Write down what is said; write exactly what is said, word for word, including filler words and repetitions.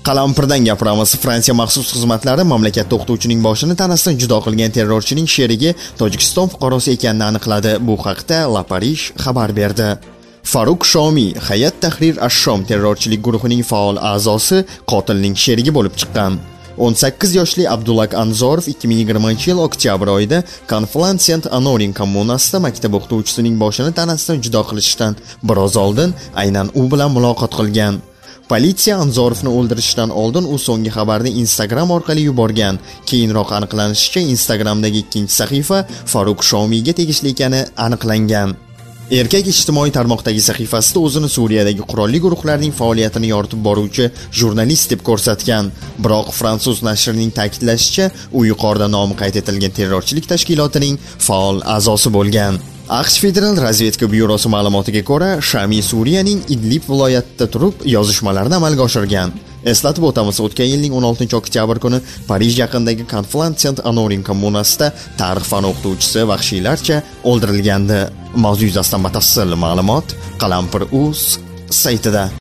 Qalampirdan gapiramiz. Fransiya maxsus xizmatlari mamlakatda o'qituvchining boshini tanasidan judo qilgan terrorchining sherigi Tojikiston fuqarosi ekanini aniqladi. Bu haqda La Paris xabar berdi. Faruk Shomi, Hayat Tahrir ash-Shom terrorchilik guruhining faol a'zosi, qotilning sherigi bo'lib chiqqan. o'n sakkiz yoshli Abdullah Anzorov ikki ming yigirmanchi yil oktyabr oyida Conflans-Saint-Honorin kommunasida maktab o'qituvchisining boshini tanasidan judo qilishdan biroz oldin aynan u bilan muloqot qilgan. Politsiya Anzorovni o'ldirishdan oldin u so'nggi xabarni Instagram orqali yuborgan. Keyinroq aniqlanishicha, Instagramdagi ikkinchi sahifa Faruk Shomiga tegishli ekani aniqlangan. Erkak ijtimoiy tarmoqdagi sahifasida o'zini Suriyadagi qurolli guruhlarning faoliyatini yoritib boruvchi jurnalist deb ko'rsatgan. Biroq fransuz nashrining ta'kidlashicha, u yuqorida nomi qayd etilgan terrorchilik tashkilotining faol a'zosi bo'lgan. AQSh Federal razvedka byurosi ma'lumotiga ko'ra, Shami Suriyaning Idlib viloyatida turib yozishmalarni amalga oshirgan. Eslatib o'tamiz, o'tgan yilning o'n oltinchi oktyabr kuni Parij yaqinidagi Conflans-Saint-Honorin kommunasida tarix fani o'qituvchisi vahshiylarcha o'ldirilgandi. Mavzu yuzasidan batafsil ma'lumot Qalampir.uz saytida.